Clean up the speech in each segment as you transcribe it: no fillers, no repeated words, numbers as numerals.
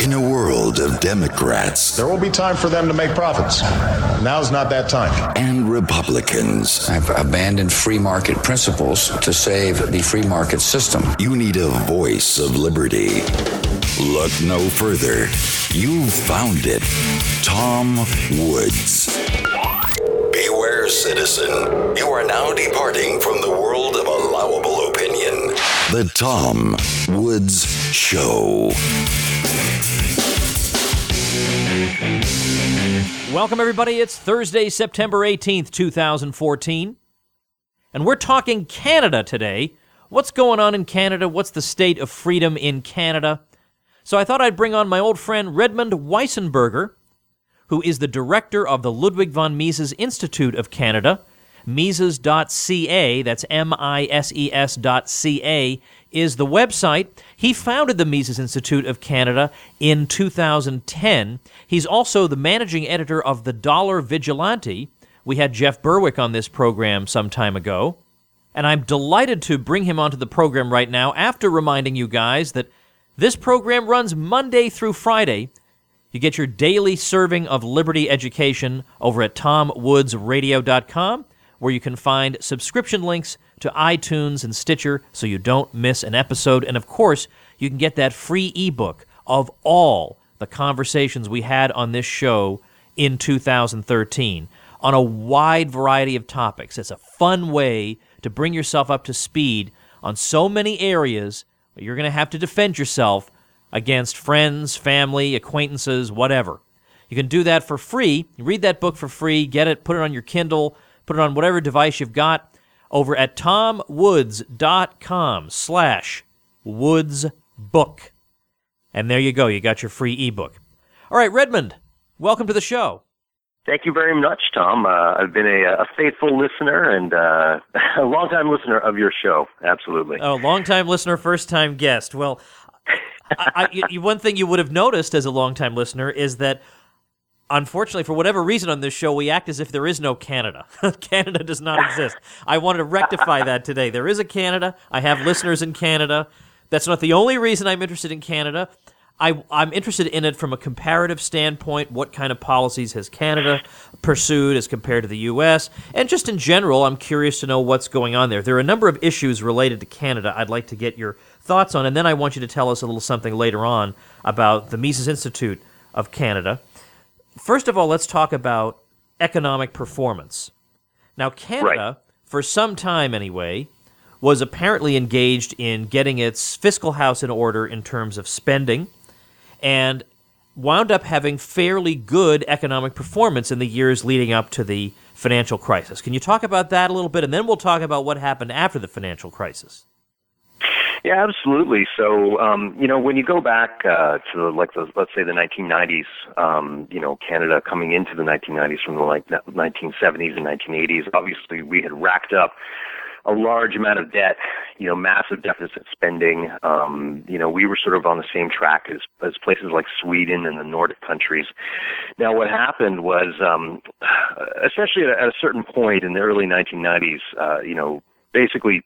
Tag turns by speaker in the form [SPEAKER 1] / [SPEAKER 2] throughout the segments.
[SPEAKER 1] In a world of Democrats,
[SPEAKER 2] there will be time for them to make profits. Now's not that time.
[SPEAKER 1] And Republicans.
[SPEAKER 3] I've abandoned free market principles to save the free market system.
[SPEAKER 1] You need a voice of liberty. Look no further. You've found it. Tom Woods. Beware, citizen. You are now departing from the world of allowable opinion. The Tom Woods Show.
[SPEAKER 4] Welcome, everybody. It's Thursday, September 18th, 2014. And we're talking Canada today. What's going on in Canada? What's the state of freedom in Canada? So I thought I'd bring on my old friend Redmond Weissenberger, who is the director of the Ludwig von Mises Institute of Canada. Mises.ca, that's Mises.ca, is the website. He founded the Mises Institute of Canada in 2010. He's also the managing editor of The Dollar Vigilante. We had Jeff Berwick on this program some time ago. And I'm delighted to bring him onto the program right now after reminding you guys that this program runs Monday through Friday. You get your daily serving of liberty education over at TomWoodsRadio.com, where you can find subscription links to iTunes and Stitcher so you don't miss an episode. And of course, you can get that free ebook of all the conversations we had on this show in 2013 on a wide variety of topics. It's a fun way to bring yourself up to speed on so many areas where you're going to have to defend yourself against friends, family, acquaintances, whatever. You can do that for free. You read that book for free, get it, put it on your Kindle, put it on whatever device you've got over at tomwoods.com/woodsbook. And there you go. You got your free ebook. All right, Redmond, welcome to the show.
[SPEAKER 5] Thank you very much, Tom. I've been a faithful listener and a long-time listener of your show. Absolutely.
[SPEAKER 4] Oh, long-time listener, first-time guest. Well, one thing you would have noticed as a long-time listener is that, unfortunately, for whatever reason on this show, we act as if there is no Canada. Canada does not exist. I wanted to rectify that today. There is a Canada. I have listeners in Canada. That's not the only reason I'm interested in Canada. I'm interested in it from a comparative standpoint. What kind of policies has Canada pursued as compared to the U.S.? And just in general, I'm curious to know what's going on there. There are a number of issues related to Canada I'd like to get your thoughts on, and then I want you to tell us a little something later on about the Mises Institute of Canada. First of all, let's talk about economic performance. Now, Canada, for some time anyway, was apparently engaged in getting its fiscal house in order in terms of spending, and wound up having fairly good economic performance in the years leading up to the financial crisis. Can you talk about that a little bit, and then we'll talk about what happened after the financial crisis?
[SPEAKER 5] Yeah, absolutely. So, when you go back to let's say the 1990s, Canada coming into the 1990s from the 1970s and 1980s, obviously we had racked up a large amount of debt, massive deficit spending. We were sort of on the same track as places like Sweden and the Nordic countries. Now, what happened was, especially at a certain point in the early 1990s, basically,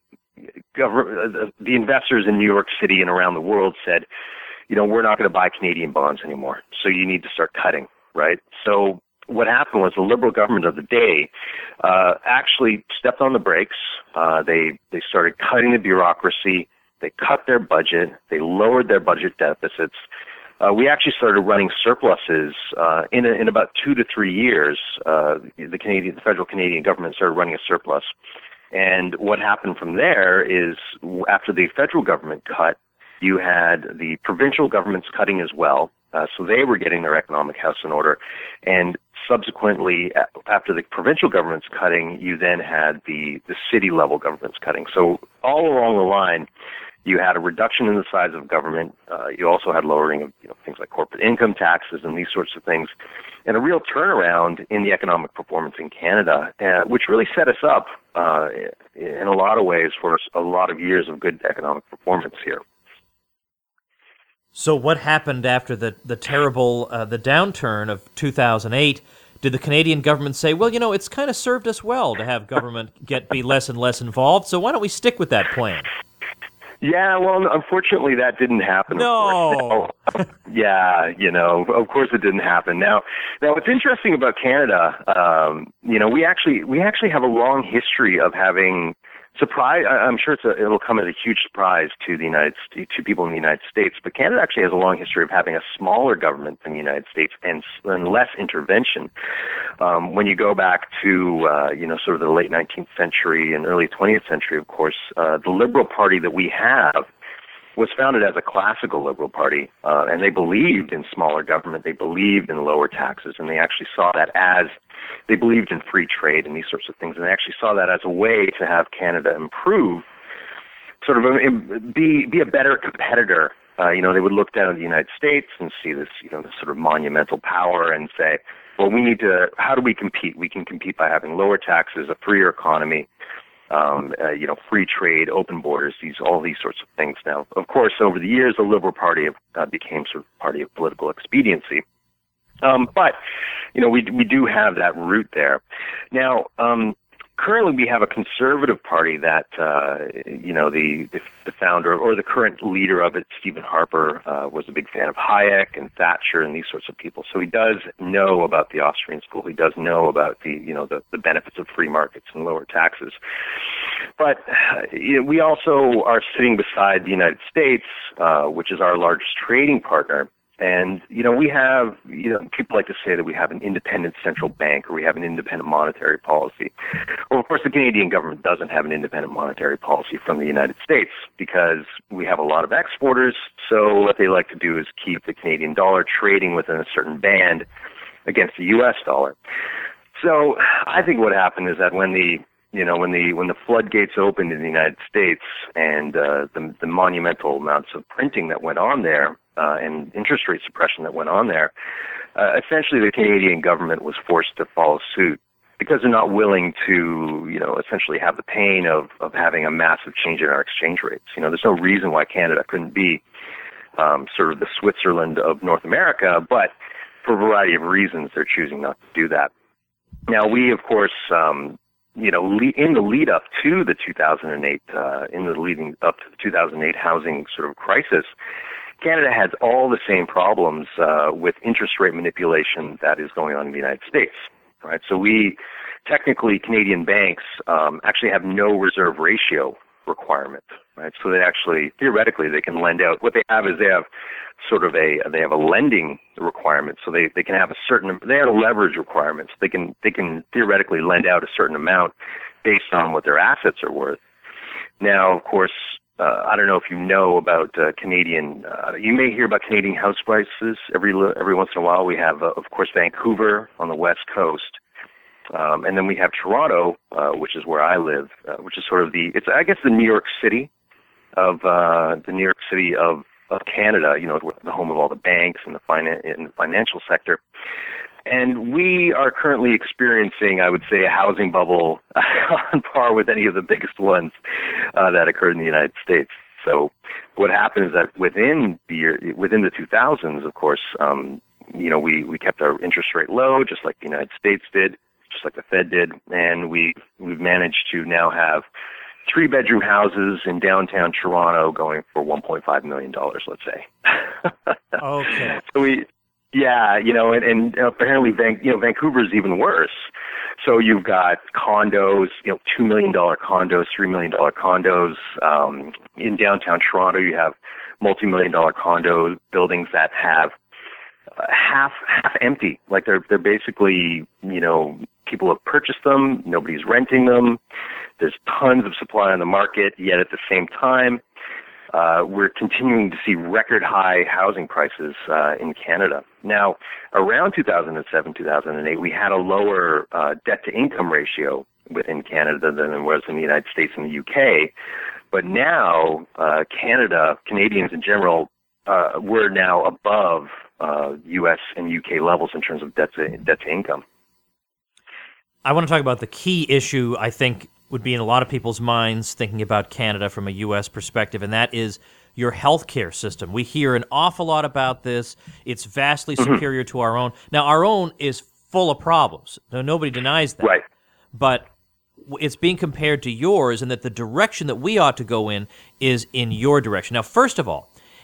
[SPEAKER 5] the investors in New York City and around the world said, we're not going to buy Canadian bonds anymore, so you need to start cutting, right? So what happened was the Liberal government of the day actually stepped on the brakes. They started cutting the bureaucracy. They cut their budget. They lowered their budget deficits. We actually started running surpluses in about 2 to 3 years. The federal Canadian government started running a surplus. And what happened from there is, after the federal government cut, you had the provincial governments cutting as well. So they were getting their economic house in order. And subsequently, after the provincial governments cutting, you then had the city-level governments cutting. So all along the line, you had a reduction in the size of government. You also had lowering of things like corporate income taxes and these sorts of things, and a real turnaround in the economic performance in Canada, which really set us up in a lot of ways for a lot of years of good economic performance here.
[SPEAKER 4] So what happened after the terrible the downturn of 2008? Did the Canadian government say, well, it's kind of served us well to have government be less and less involved, so why don't we stick with that plan?
[SPEAKER 5] Yeah, well, unfortunately, that didn't happen.
[SPEAKER 4] No.
[SPEAKER 5] Yeah, of course it didn't happen. Now what's interesting about Canada, we actually have a long history of having surprise. I'm sure it'll come as a huge surprise to to people in the United States, but Canada actually has a long history of having a smaller government than the United States and less intervention. When you go back to sort of the late 19th century and early 20th century, of course, the Liberal Party that we have was founded as a classical Liberal Party, and they believed in smaller government, they believed in lower taxes, and they actually saw that as, they believed in free trade and these sorts of things, and they actually saw that as a way to have Canada improve, sort of be a better competitor. They would look down at the United States and see this, this sort of monumental power and say, well, how do we compete? We can compete by having lower taxes, a freer economy, free trade, open borders, all these sorts of things. Now, of course, over the years, the Liberal Party became sort of party of political expediency. But we do have that root there. Now, currently we have a conservative party that, the founder or the current leader of it, Stephen Harper, was a big fan of Hayek and Thatcher and these sorts of people. So he does know about the Austrian school. He does know about the benefits of free markets and lower taxes. But we also are sitting beside the United States, which is our largest trading partner. And, we have, people like to say that we have an independent central bank or we have an independent monetary policy. Well, of course, the Canadian government doesn't have an independent monetary policy from the United States because we have a lot of exporters. So what they like to do is keep the Canadian dollar trading within a certain band against the U.S. dollar. So I think what happened is that when the floodgates opened in the United States and the monumental amounts of printing that went on there, and interest rate suppression that went on there, essentially the Canadian government was forced to follow suit because they're not willing to, essentially have the pain of having a massive change in our exchange rates. There's no reason why Canada couldn't be sort of the Switzerland of North America, but for a variety of reasons, they're choosing not to do that. Now, we, of course, in the lead up to the 2008, leading up to the 2008 housing sort of crisis, Canada has all the same problems with interest rate manipulation that is going on in the United States, right? So technically, Canadian banks actually have no reserve ratio requirement, right? So they actually, theoretically, they can lend out. What they have is they have sort of a lending requirement. So they can have they have a leverage requirement. So they can theoretically lend out a certain amount based on what their assets are worth. Now, of course, I don't know if you know about Canadian. You may hear about Canadian house prices every once in a while. We have, of course, Vancouver on the west coast, and then we have Toronto, which is where I live, which is sort of the New York City of Canada. The home of all the banks and the financial sector. And we are currently experiencing, I would say, a housing bubble on par with any of the biggest ones that occurred in the United States. So what happened is that within the 2000s, of course, we kept our interest rate low, just like the United States did, just like the Fed did, and we've managed to now have 3-bedroom houses in downtown Toronto going for $1.5 million, let's say.
[SPEAKER 4] Okay.
[SPEAKER 5] So yeah, and apparently Vancouver is even worse. So you've got condos, $2 million condos, $3 million condos. In downtown Toronto, you have multi-million-dollar condo buildings that have half empty. Like they're basically, people have purchased them, nobody's renting them. There's tons of supply on the market, yet at the same time, we're continuing to see record high housing prices in Canada. Now, around 2007, 2008, we had a lower debt-to-income ratio within Canada than it was in the United States and the UK. But now, Canadians in general, we're now above U.S. and UK levels in terms of debt-to-income.
[SPEAKER 4] I want to talk about the key issue, I think, would be in a lot of people's minds thinking about Canada from a U.S. perspective, and that is your healthcare system. We hear an awful lot about this. It's vastly superior to our own. Now, our own is full of problems. No, nobody denies that.
[SPEAKER 5] Right.
[SPEAKER 4] But it's being compared to yours, and that the direction that we ought to go in is in your direction. Now, first of all,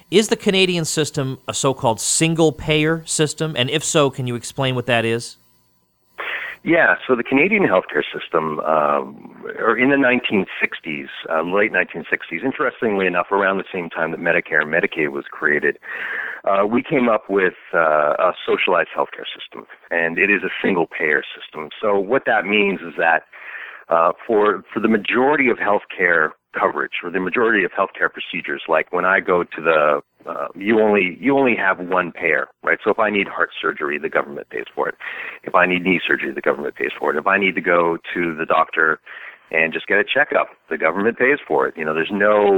[SPEAKER 4] Is the Canadian system a so-called single-payer system? And if so, can you explain what that is?
[SPEAKER 5] Yeah, so the Canadian healthcare system, or in the 1960s, late 1960s, interestingly enough, around the same time that Medicare and Medicaid was created, we came up with a socialized healthcare system, and it is a single-payer system. So what that means is that for the majority of healthcare coverage, or the majority of healthcare procedures, like when I go to the you only have one payer, right? So if I need heart surgery, the government pays for it. If I need knee surgery, the government pays for it. If I need to go to the doctor and just get a checkup, the government pays for it. There's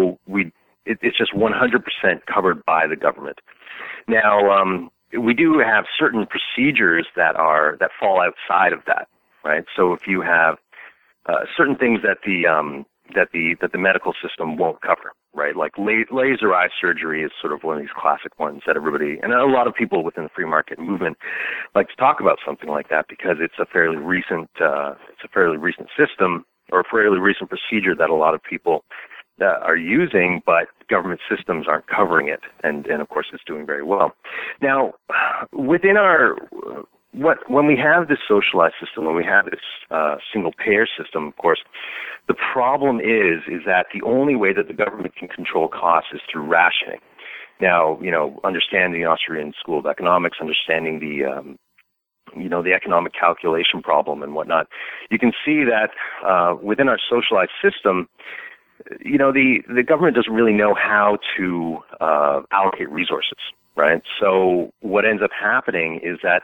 [SPEAKER 5] it's just 100% covered by the government. Now, we do have certain procedures that fall outside of that, right? So if you have certain things that the medical system won't cover, right? Like laser eye surgery is sort of one of these classic ones that everybody, and a lot of people within the free market movement like to talk about something like that because it's a fairly recent system or a fairly recent procedure that a lot of people are using, but government systems aren't covering it, and of course it's doing very well. Now, within when we have this socialized system, when we have this single-payer system, of course, the problem is that the only way that the government can control costs is through rationing. Now, understanding the Austrian School of Economics, understanding the economic calculation problem and whatnot, you can see that within our socialized system, the government doesn't really know how to allocate resources, right? So what ends up happening is that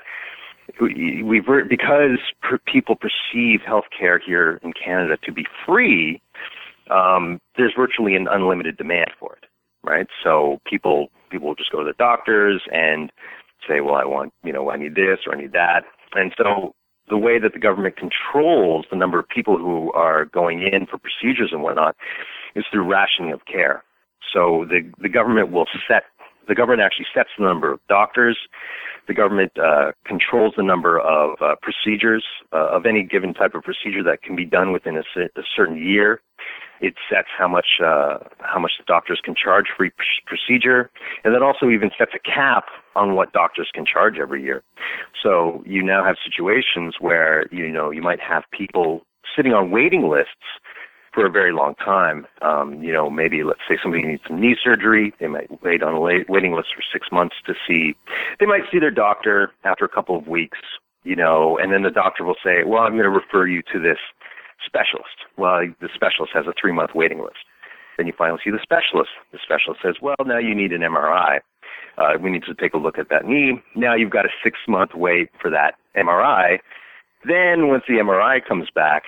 [SPEAKER 5] because people perceive healthcare here in Canada to be free, there's virtually an unlimited demand for it, right? So people will just go to the doctors and say, well, I need this or I need that. And so the way that the government controls the number of people who are going in for procedures and whatnot is through rationing of care. So the government actually sets the number of doctors. The government controls the number of procedures of any given type of procedure that can be done within a certain year. It sets how much the doctors can charge for each procedure, and that also even sets a cap on what doctors can charge every year. So you now have situations where you might have people sitting on waiting lists for a very long time. Maybe let's say somebody needs some knee surgery. They might wait on a waiting list for 6 months they might see their doctor after a couple of weeks, and then the doctor will say, well, I'm going to refer you to this specialist. Well, the specialist has a 3-month waiting list. Then you finally see the specialist. The specialist says, well, now you need an MRI. We need to take a look at that knee. Now you've got a 6-month wait for that MRI. Then once the MRI comes back,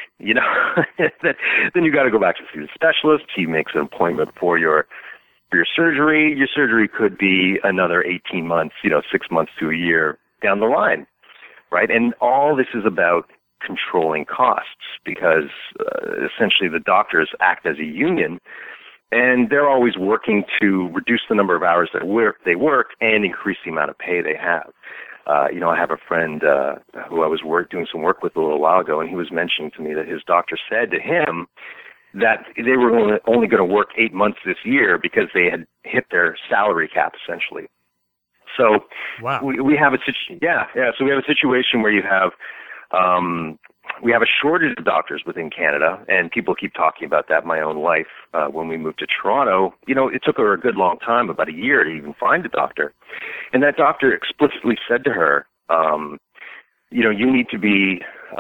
[SPEAKER 5] then you got to go back to see the specialist. He makes an appointment for your surgery. Your surgery could be another 18 months, 6 months to a year down the line, right? And all this is about controlling costs because essentially the doctors act as a union, and they're always working to reduce the number of hours that they work and increase the amount of pay they have. I have a friend who I was doing some work with a little while ago, and he was mentioning to me that his doctor said to him that they were only going to work 8 months this year because they had hit their salary cap, essentially. So
[SPEAKER 4] wow.
[SPEAKER 5] we have So we have a situation where you have we have a shortage of doctors within Canada, and people keep talking about that. My own wife, when we moved to Toronto, it took her a good long time, about a year, to even find a doctor. And that doctor explicitly said to her, you need to be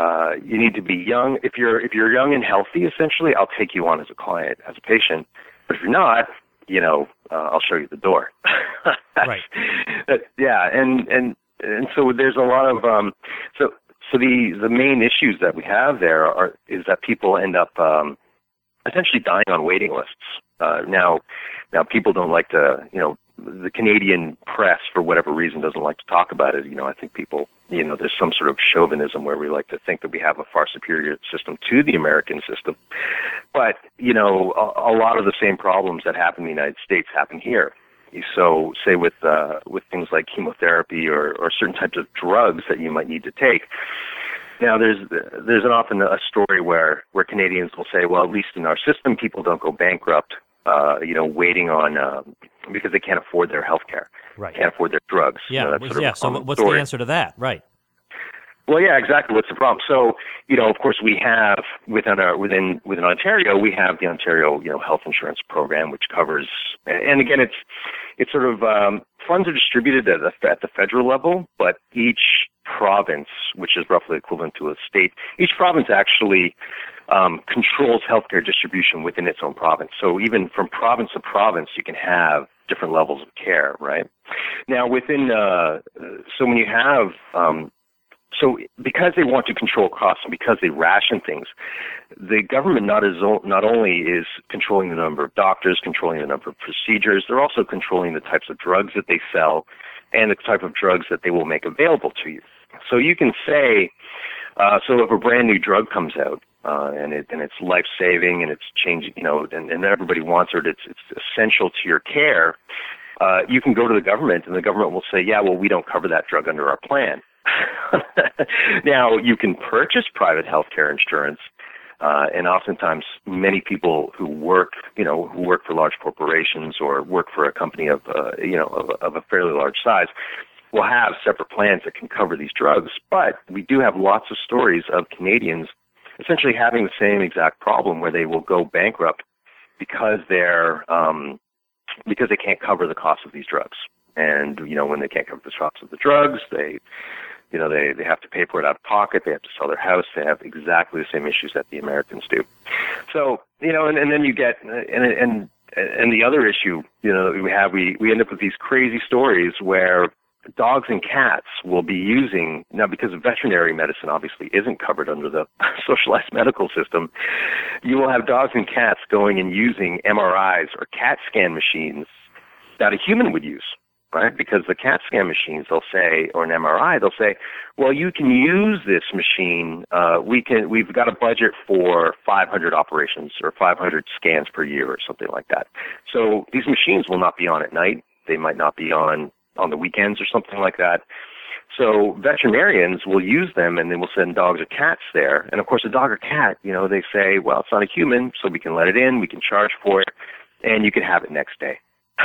[SPEAKER 5] young. If you're young and healthy, essentially, I'll take you on as a client, as a patient. But if you're not, I'll show you the door.
[SPEAKER 4] Right.
[SPEAKER 5] Yeah, and so there's a lot of So the main issues that we have there is that people end up essentially dying on waiting lists. Now people don't like to, the Canadian press, for whatever reason, doesn't like to talk about it. I think people, there's some sort of chauvinism where we like to think that we have a far superior system to the American system. But, a lot of the same problems that happen in the United States happen here. So, say with things like chemotherapy or certain types of drugs that you might need to take. Now, there's often a story where Canadians will say, well, at least in our system, people don't go bankrupt. waiting on because they can't afford their health care,
[SPEAKER 4] Right.
[SPEAKER 5] can't afford their drugs.
[SPEAKER 4] Yeah,
[SPEAKER 5] That's sort of a
[SPEAKER 4] So
[SPEAKER 5] common
[SPEAKER 4] what's
[SPEAKER 5] story.
[SPEAKER 4] the answer to that? Right.
[SPEAKER 5] Well, yeah, exactly. What's the problem? So, of course, we have within Ontario, we have the Ontario, health insurance program, which covers. And again, it's sort of funds are distributed at the federal level, but each province, which is roughly equivalent to a state, each province actually controls healthcare distribution within its own province. So even from province to province, you can have different levels of care, right? Now, within so when you have So because they want to control costs and because they ration things, the government not only is controlling the number of doctors, controlling the number of procedures, they're also controlling the types of drugs that they sell and the type of drugs that they will make available to you. So you can say, so if a brand new drug comes out and it's life-saving and it's changing, and everybody wants it, it's essential to your care, you can go to the government and the government will say, yeah, well, we don't cover that drug under our plan. Now, you can purchase private healthcare insurance, and oftentimes many people who work for large corporations or work for a company of a fairly large size will have separate plans that can cover these drugs. But we do have lots of stories of Canadians essentially having the same exact problem where they will go bankrupt because because they can't cover the cost of these drugs. And, when they can't cover the cost of the drugs, they have to pay for it out of pocket. They have to sell their house. They have exactly the same issues that the Americans do. So, and then you get, and the other issue, that we end up with these crazy stories where dogs and cats will be using, now because veterinary medicine obviously isn't covered under the socialized medical system, you will have dogs and cats going and using MRIs or CAT scan machines that a human would use. Right? Because the CAT scan machines, they'll say, or an MRI, they'll say, well, you can use this machine. We've got a budget for 500 operations or 500 scans per year or something like that. So these machines will not be on at night. They might not be on the weekends or something like that. So veterinarians will use them and they will send dogs or cats there. And of course, a dog or cat, they say, well, it's not a human, so we can let it in, we can charge for it, and you can have it next day.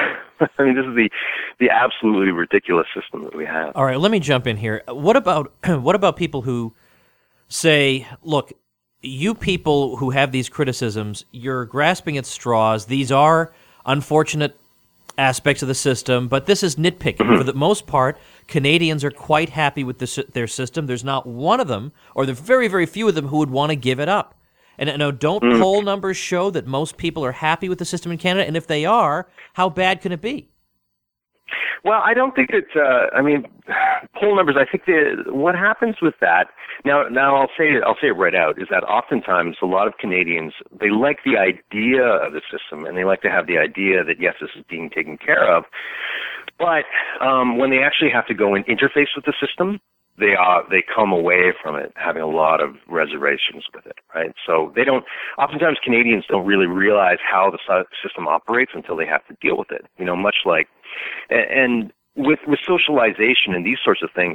[SPEAKER 5] I mean, this is the absolutely ridiculous system that we have.
[SPEAKER 4] All right, let me jump in here. What about people who say, look, you people who have these criticisms, you're grasping at straws. These are unfortunate aspects of the system, but this is nitpicking. For the most part, Canadians are quite happy with their system. There's not one of them, or there are very, very few of them, who would want to give it up. And now, don't poll numbers show that most people are happy with the system in Canada? And if they are, how bad can it be?
[SPEAKER 5] Well, I don't think it's. Poll numbers. I think what happens with that. Now I'll say it right out. Is that oftentimes a lot of Canadians, they like the idea of the system and they like to have the idea that yes, this is being taken care of. But when they actually have to go and interface with the system, they come away from it having a lot of reservations with it, right? So they don't. Oftentimes, Canadians don't really realize how the system operates until they have to deal with it. Much like, and with socialization and these sorts of things,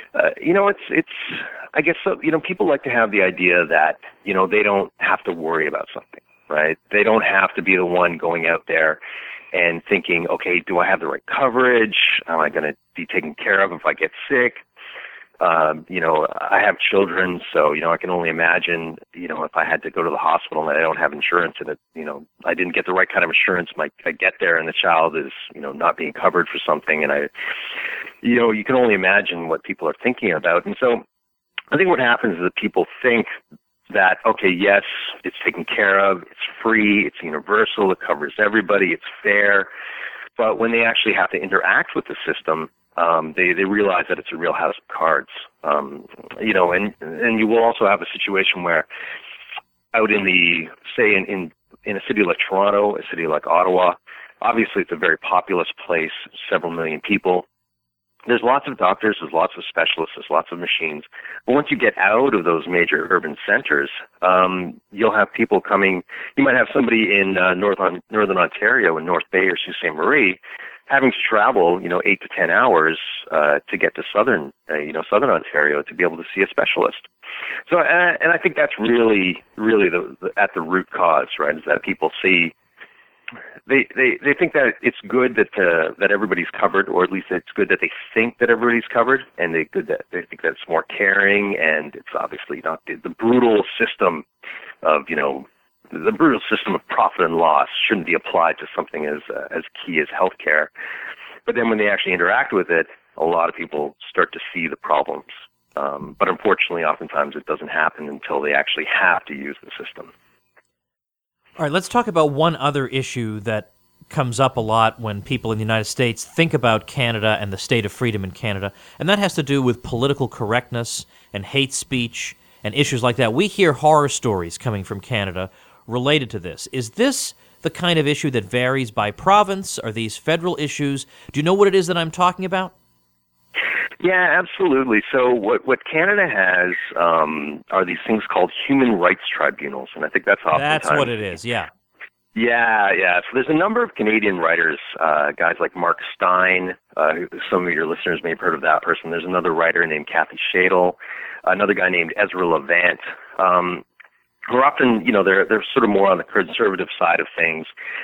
[SPEAKER 5] it's. I guess so. People like to have the idea that they don't have to worry about something, right? They don't have to be the one going out there and thinking, okay, do I have the right coverage? Am I going to be taken care of if I get sick? I have children, so, I can only imagine, if I had to go to the hospital and I don't have insurance and I didn't get the right kind of insurance, I get there and the child is, not being covered for something. And you can only imagine what people are thinking about. And so I think what happens is that people think that, okay, yes, it's taken care of, it's free, it's universal, it covers everybody, it's fair. But when they actually have to interact with the system, they realize that it's a real house of cards, and you will also have a situation where out in in a city like Toronto, a city like Ottawa, obviously it's a very populous place, several million people. There's lots of doctors, there's lots of specialists, there's lots of machines. But once you get out of those major urban centers, you'll have people coming. You might have somebody in Northern Ontario, in North Bay or Sault Ste. Marie, having to travel, 8 to 10 hours to get to Southern Ontario to be able to see a specialist. So, and I think that's really, really at the root cause, right? Is that people see, they think that it's good that everybody's covered, or at least it's good that they think that everybody's covered, and they think that it's more caring, and it's obviously not the brutal system of the brutal system of profit and loss shouldn't be applied to something as key as healthcare. But then when they actually interact with it, a lot of people start to see the problems. But unfortunately, oftentimes it doesn't happen until they actually have to use the system.
[SPEAKER 4] All right, let's talk about one other issue that comes up a lot when people in the United States think about Canada and the state of freedom in Canada, and that has to do with political correctness and hate speech and issues like that. We hear horror stories coming from Canada related to this. Is this the kind of issue that varies by province? Are these federal issues? Do you know what it is that I'm talking about?
[SPEAKER 5] Yeah, absolutely. So what Canada has are these things called human rights tribunals, and I think that's oftentimes...
[SPEAKER 4] That's what it is, yeah.
[SPEAKER 5] Yeah. So there's a number of Canadian writers, guys like Mark Stein, who some of your listeners may have heard of that person. There's another writer named Kathy Shadle, another guy named Ezra Levant, who are often, they're sort of more on the conservative side of things.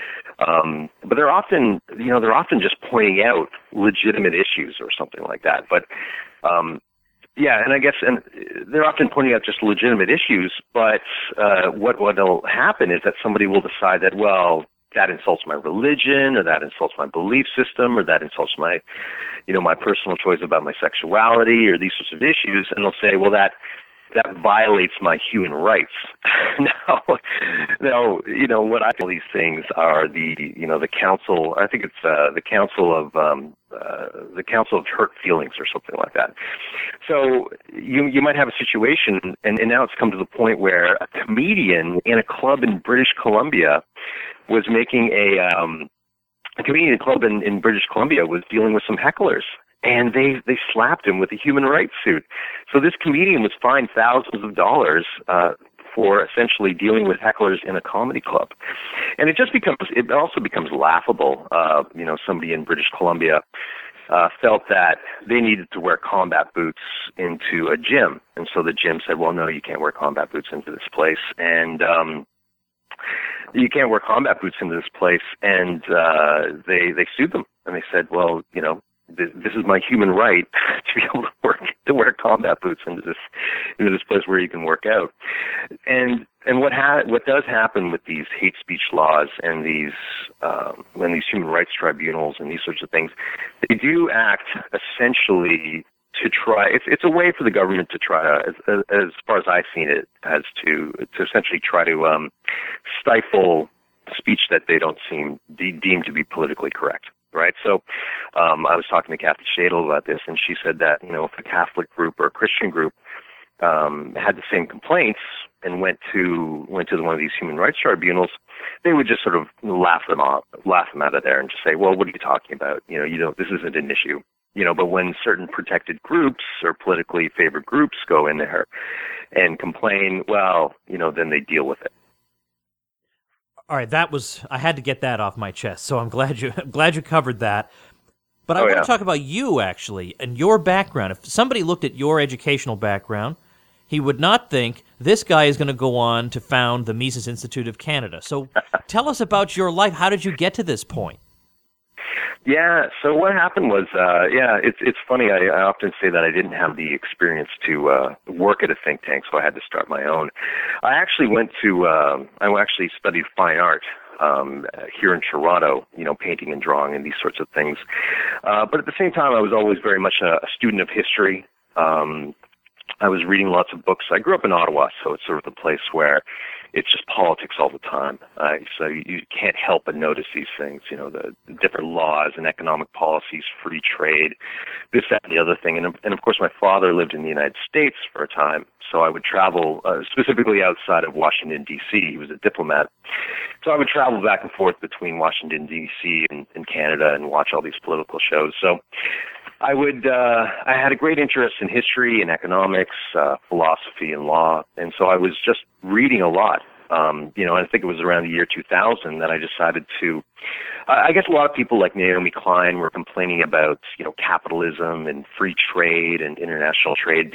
[SPEAKER 5] But they're often just pointing out legitimate issues or something like that. But, and they're often pointing out just legitimate issues, but what'll happen is that somebody will decide that, well, that insults my religion, or that insults my belief system, or that insults my personal choice about my sexuality, or these sorts of issues, and they'll say, well, that violates my human rights. Now, what I feel these things are the council. I think it's the council of hurt feelings or something like that. So you might have a situation, and now it's come to the point where a comedian in a club in British Columbia was making a comedian club in British Columbia was dealing with some hecklers. And they slapped him with a human rights suit. So this comedian was fined thousands of dollars for essentially dealing with hecklers in a comedy club. And it also becomes laughable. Somebody in British Columbia felt that they needed to wear combat boots into a gym. And so the gym said, well, no, you can't wear combat boots into this place. And you can't wear combat boots into this place. And they sued them. And they said, well, this is my human right to be able to wear combat boots into this place where you can work out. And what does happen with these hate speech laws and these human rights tribunals and these sorts of things, they do act essentially to try. It's a way for the government to try to, as far as I've seen it, as to essentially try to stifle speech that they don't deem to be politically correct. Right. So I was talking to Kathy Shadle about this, and she said that, if a Catholic group or a Christian group had the same complaints and went to one of these human rights tribunals, they would just sort of laugh them out of there and just say, well, what are you talking about? This isn't an issue. But when certain protected groups or politically favored groups go in there and complain, well, then they deal with it.
[SPEAKER 4] All right, I had to get that off my chest, so I'm glad you covered that. But I want to talk about you, actually, and your background. If somebody looked at your educational background, he would not think this guy is going to go on to found the Mises Institute of Canada. So tell us about your life. How did you get to this point?
[SPEAKER 5] Yeah, so what happened was, it's funny. I often say that I didn't have the experience to work at a think tank, so I had to start my own. I actually studied fine art here in Toronto, painting and drawing and these sorts of things. But at the same time, I was always very much a student of history. I was reading lots of books. I grew up in Ottawa, so it's sort of the place where it's just politics all the time. So you can't help but notice these things, the different laws and economic policies, free trade, this, that, and the other thing. And of course, my father lived in the United States for a time, so I would travel specifically outside of Washington, D.C. He was a diplomat. So I would travel back and forth between Washington, D.C. and Canada and watch all these political shows. So I had a great interest in history and economics, philosophy and law, and so I was just reading a lot. And I think it was around the year 2000 that I decided to, I guess a lot of people like Naomi Klein were complaining about, capitalism and free trade and international trade being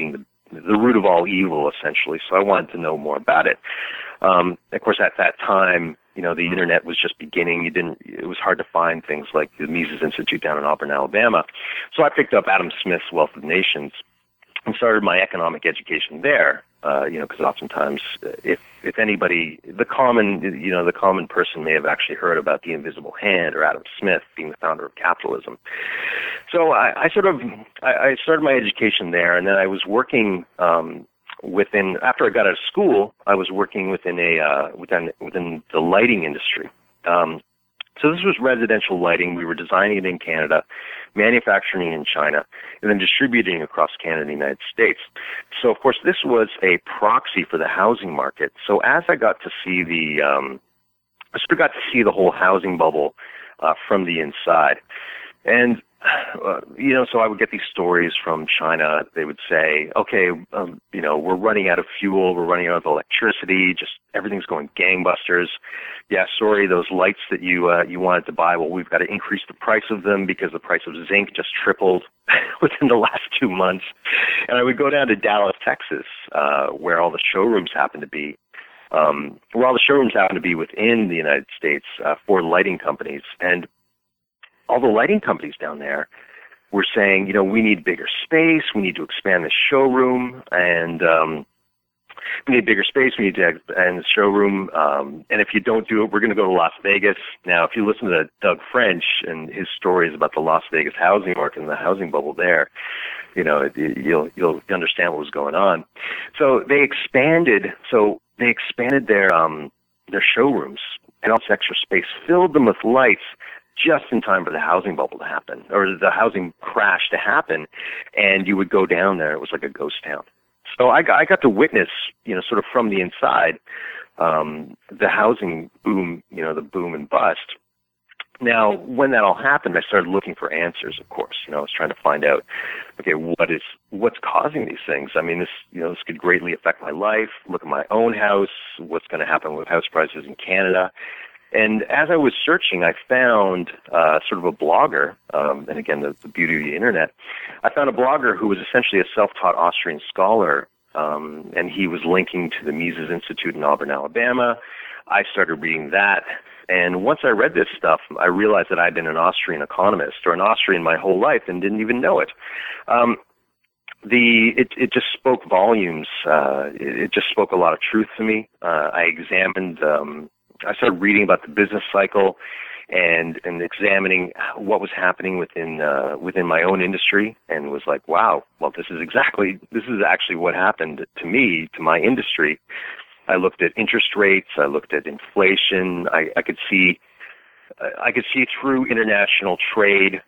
[SPEAKER 5] the root of all evil, essentially. So I wanted to know more about it. Of course, at that time, the internet was just beginning. It was hard to find things like the Mises Institute down in Auburn, Alabama. So I picked up Adam Smith's Wealth of Nations and started my economic education there. Because oftentimes, if anybody, the common person may have actually heard about the Invisible Hand or Adam Smith being the founder of capitalism. So I started my education there, and then I was working after I got out of school, I was working within the lighting industry. So this was residential lighting. We were designing it in Canada, manufacturing it in China, and then distributing across Canada and the United States. So, of course, this was a proxy for the housing market. So as I got to see the whole housing bubble from the inside. And so I would get these stories from China. They would say, okay, we're running out of fuel, we're running out of electricity, just everything's going gangbusters. Yeah, sorry, those lights that you wanted to buy, well, we've got to increase the price of them because the price of zinc just tripled within the last 2 months. And I would go down to Dallas, Texas, where all the showrooms happen to be. Within the United States for lighting companies. And all the lighting companies down there were saying, we need bigger space, we need to expand the showroom, and we need bigger space, we need to expand the showroom, and if you don't do it, we're going to go to Las Vegas. Now, if you listen to Doug French and his stories about the Las Vegas housing market and the housing bubble there, you'll understand what was going on. So they expanded their showrooms, and all this extra space, filled them with lights, just in time for the housing bubble to happen, or the housing crash to happen, and you would go down there. It was like a ghost town. So I got to witness, sort of from the inside, the housing boom, the boom and bust. Now, when that all happened, I started looking for answers, of course. I was trying to find out, okay, what's causing these things? I mean, this could greatly affect my life. Look at my own house. What's going to happen with house prices in Canada? And as I was searching, I found sort of a blogger, and again, the beauty of the internet. I found a blogger who was essentially a self-taught Austrian scholar, and he was linking to the Mises Institute in Auburn, Alabama. I started reading that, and once I read this stuff, I realized that I'd been an Austrian economist, or an Austrian my whole life, and didn't even know it. It just spoke volumes. It just spoke a lot of truth to me. I started reading about the business cycle and examining what was happening within my own industry, and was like, wow, well, this is actually what happened to me, to my industry. I looked at interest rates, I looked at inflation, I could see through international trade,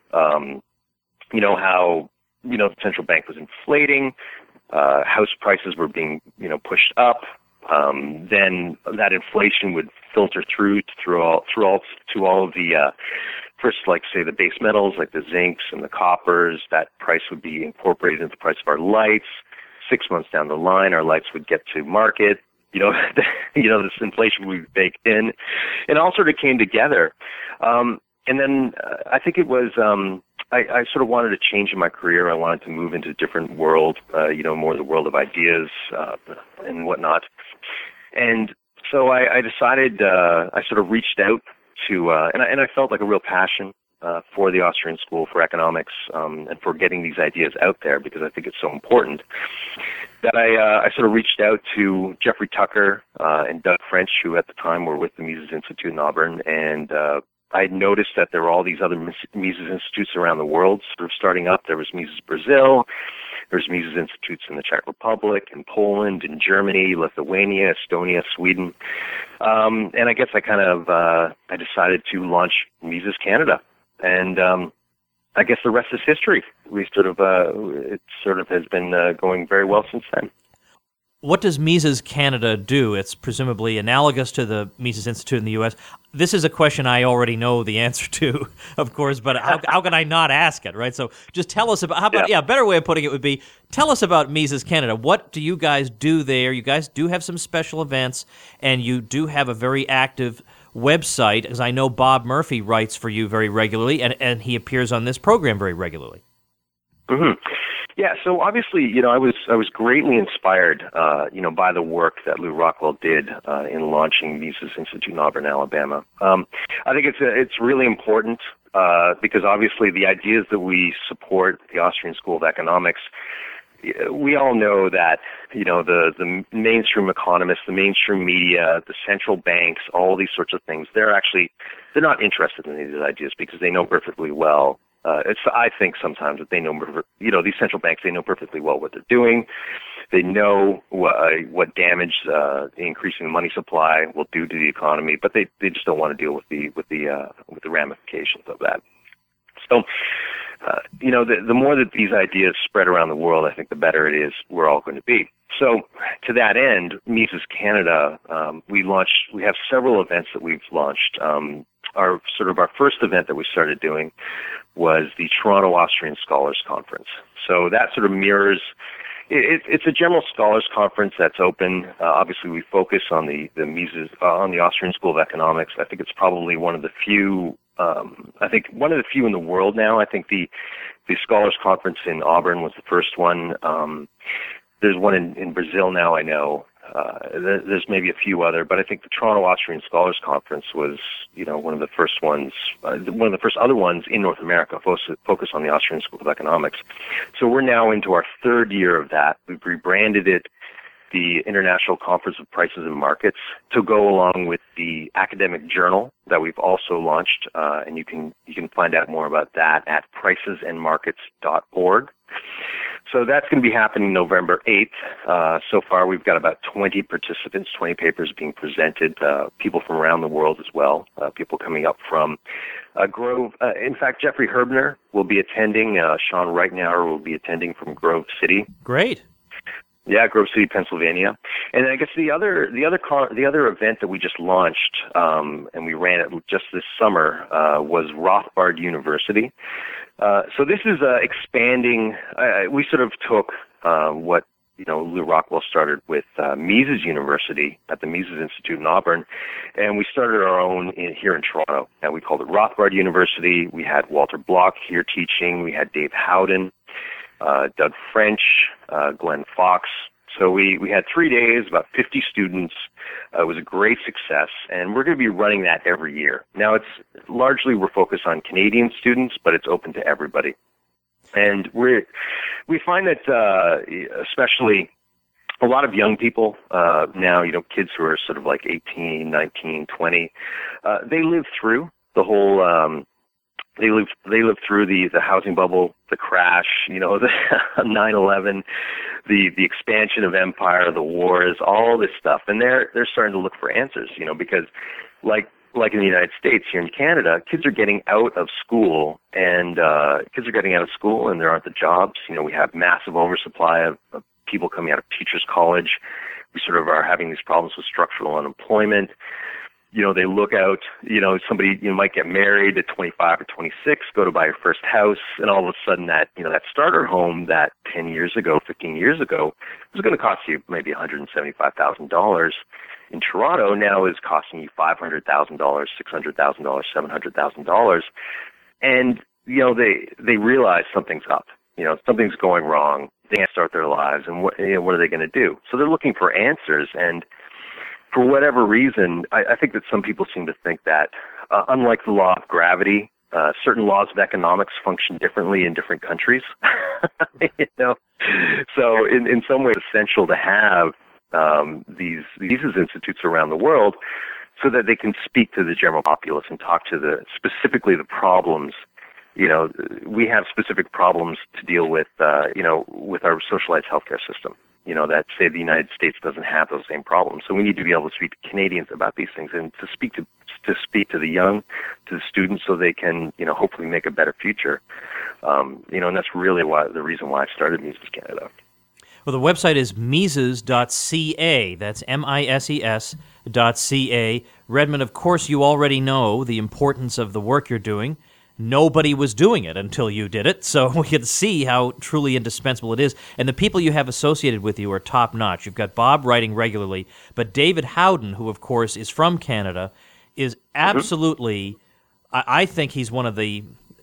[SPEAKER 5] how, the central bank was inflating, house prices were being, pushed up. Then that inflation would filter through to all of the first, like, say, the base metals, like the zincs and the coppers. That price would be incorporated into the price of our lights. 6 months down the line, our lights would get to market. This inflation would be baked in, and all sort of came together. And then I think it was. I sort of wanted to change in my career. I wanted to move into a different world, more the world of ideas and whatnot. And so I decided, I sort of reached out to, and I felt like a real passion for the Austrian School for Economics and for getting these ideas out there, because I think it's so important, that I sort of reached out to Jeffrey Tucker and Doug French, who at the time were with the Mises Institute in Auburn, and I noticed that there were all these other Mises Institutes around the world sort of starting up. There was Mises Brazil, there's Mises Institutes in the Czech Republic, in Poland, in Germany, Lithuania, Estonia, Sweden. And I guess I decided to launch Mises Canada. And I guess the rest is history. It sort of has been going very well since then.
[SPEAKER 4] What does Mises Canada do? It's presumably analogous to the Mises Institute in the U.S. This is a question I already know the answer to, of course, but how can I not ask it, right? So just tell us about, a better way of putting it would be, tell us about Mises Canada. What do you guys do there? You guys do have some special events, and you do have a very active website, as I know Bob Murphy writes for you very regularly, and he appears on this program very regularly.
[SPEAKER 5] Mm-hmm. Yeah, so obviously, I was greatly inspired, by the work that Lew Rockwell did in launching Mises Institute in Auburn, Alabama. I think it's really important because obviously the ideas that we support, the Austrian School of Economics, we all know that the mainstream economists, the mainstream media, the central banks, all these sorts of things, they're not interested in these ideas because they know perfectly well. I think sometimes that they know, these central banks, they know perfectly well what they're doing. They know what damage increasing the money supply will do to the economy, but they just don't want to deal with the ramifications of that. So, the more that these ideas spread around the world, I think the better it is we're all going to be. So, to that end, Mises Canada, we have several events that we've launched. Our first event that we started doing was the Toronto Austrian Scholars Conference. So that sort of mirrors. It's a general scholars conference that's open. Obviously, we focus on the Mises on the Austrian School of Economics. I think it's probably one of the few. One of the few in the world now. I think the Scholars Conference in Auburn was the first one. There's one in Brazil now, I know. There's maybe a few other, but I think the Toronto Austrian Scholars Conference was, one of the first ones, one of the first other ones in North America focused on the Austrian School of Economics. So we're now into our third year of that. We've rebranded it the International Conference of Prices and Markets to go along with the academic journal that we've also launched, and you can find out more about that at pricesandmarkets.org. So that's going to be happening November 8th. So far, we've got about 20 participants, 20 papers being presented, people from around the world as well, people coming up from Grove. In fact, Jeffrey Herbner will be attending. Sean Reichenauer will be attending from Grove City.
[SPEAKER 4] Great.
[SPEAKER 5] Yeah, Grove City, Pennsylvania. And I guess the other event that we just launched, and we ran it just this summer, was Rothbard University. So this is expanding. We sort of took what Lew Rockwell started with Mises University at the Mises Institute in Auburn, and we started our own here in Toronto. And we called it Rothbard University. We had Walter Block here teaching. We had Dave Howden, Doug French, Glenn Fox. So we had 3 days, about 50 students. It was a great success, and we're going to be running that every year. Now, we're focused on Canadian students, but it's open to everybody. And we find that especially a lot of young people now, kids who are sort of like 18, 19, 20, they live through the whole they lived through the housing bubble, the crash, the 9/11, the expansion of empire, the wars, all this stuff, and they're starting to look for answers, because like in the United States, here in Canada, kids are getting out of school, and there aren't the jobs. We have massive oversupply of people coming out of teachers' college. We sort of are having these problems with structural unemployment. They look out, somebody, might get married at 25 or 26, go to buy your first house, and all of a sudden that starter home that 10 years ago, 15 years ago, was going to cost you maybe $175,000 in Toronto, now is costing you $500,000, $600,000, $700,000. And, they realize something's up. Something's going wrong. They can't start their lives, and what are they going to do? So they're looking for answers, and for whatever reason, I think that some people seem to think that, unlike the law of gravity, certain laws of economics function differently in different countries. So in some ways, it's essential to have these institutes around the world so that they can speak to the general populace and talk to specifically the problems. We have specific problems to deal with, with our socialized healthcare system. That, say, the United States doesn't have those same problems. So we need to be able to speak to Canadians about these things and to speak to the young, to the students, so they can, hopefully make a better future. And that's really the reason why I started Mises Canada.
[SPEAKER 4] Well, the website is Mises.ca. That's MISES.ca. Redmond, of course, you already know the importance of the work you're doing. Nobody was doing it until you did it, so we can see how truly indispensable it is. And the people you have associated with you are top-notch. You've got Bob writing regularly, but David Howden, who, of course, is from Canada, is absolutely, I think he's one of the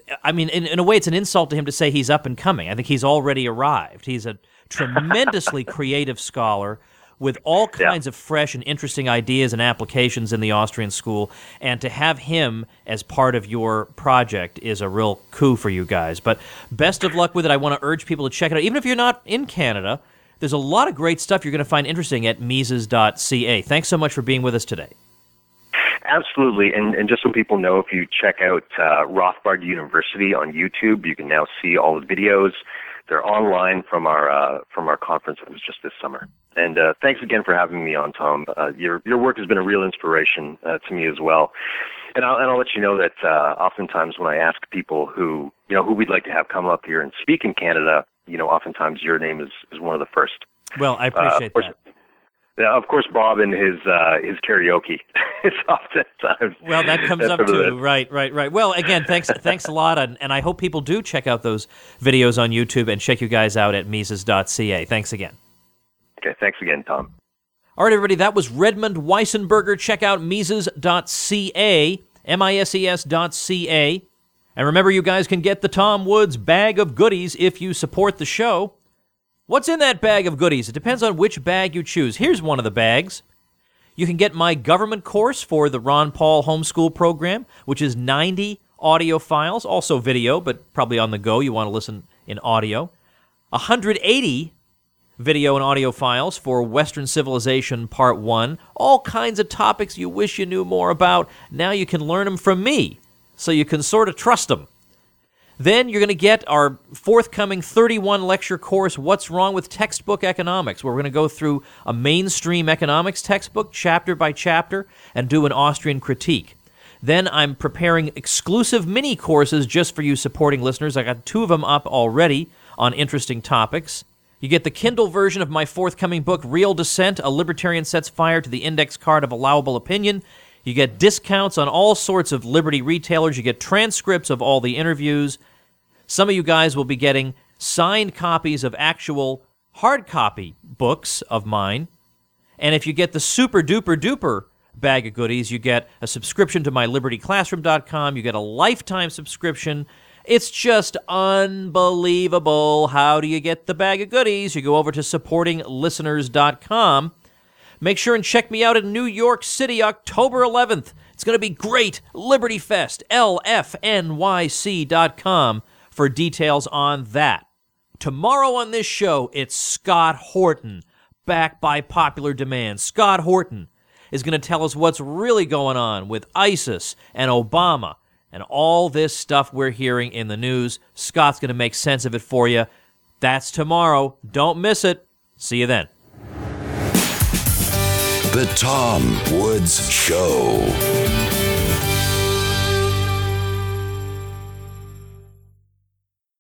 [SPEAKER 4] I mean, in a way, it's an insult to him to say he's up and coming. I think he's already arrived. He's a tremendously creative scholar with all kinds of fresh and interesting ideas and applications in the Austrian school, and to have him as part of your project is a real coup for you guys. But best of luck with it. I want to urge people to check it out. Even if you're not in Canada, there's a lot of great stuff you're going to find interesting at Mises.ca. Thanks so much for being with us today.
[SPEAKER 5] Absolutely, and just so people know, if you check out Rothbard University on YouTube, you can now see all the videos. They're online from our conference that was just this summer. And thanks again for having me on, Tom. Your work has been a real inspiration to me as well. And I'll let you know that oftentimes when I ask people who we'd like to have come up here and speak in Canada, oftentimes your name is one of the first.
[SPEAKER 4] Well, I appreciate that.
[SPEAKER 5] Yeah, of course, Bob and his karaoke. It's oftentimes.
[SPEAKER 4] Well, that comes up too. Right. Well, again, thanks a lot, and I hope people do check out those videos on YouTube and check you guys out at Mises.ca. Thanks again.
[SPEAKER 5] Okay, thanks again, Tom.
[SPEAKER 4] All right, everybody, that was Redmond Weissenberger. Check out Mises.ca, Mises.ca. And remember, you guys can get the Tom Woods bag of goodies if you support the show. What's in that bag of goodies? It depends on which bag you choose. Here's one of the bags. You can get my government course for the Ron Paul Homeschool Program, which is 90 audio files, also video, but probably on the go. You want to listen in audio. 180 video and audio files for Western Civilization Part 1. All kinds of topics you wish you knew more about. Now you can learn them from me, so you can sort of trust them. Then you're going to get our forthcoming 31-lecture course, What's Wrong with Textbook Economics, where we're going to go through a mainstream economics textbook, chapter by chapter, and do an Austrian critique. Then I'm preparing exclusive mini-courses just for you supporting listeners. I got 2 of them up already on interesting topics. You get the Kindle version of my forthcoming book, Real Dissent, A Libertarian Sets Fire to the Index Card of Allowable Opinion. You get discounts on all sorts of Liberty retailers. You get transcripts of all the interviews. Some of you guys will be getting signed copies of actual hard copy books of mine. And if you get the super duper duper bag of goodies, you get a subscription to my libertyclassroom.com. You get a lifetime subscription. It's just unbelievable. How do you get the bag of goodies? You go over to supportinglisteners.com. Make sure and check me out in New York City, October 11th. It's going to be great. Liberty Fest, LFNYC.com for details on that. Tomorrow on this show, it's Scott Horton, back by popular demand. Scott Horton is going to tell us what's really going on with ISIS and Obama and all this stuff we're hearing in the news. Scott's going to make sense of it for you. That's tomorrow. Don't miss it. See you then.
[SPEAKER 1] The Tom Woods Show.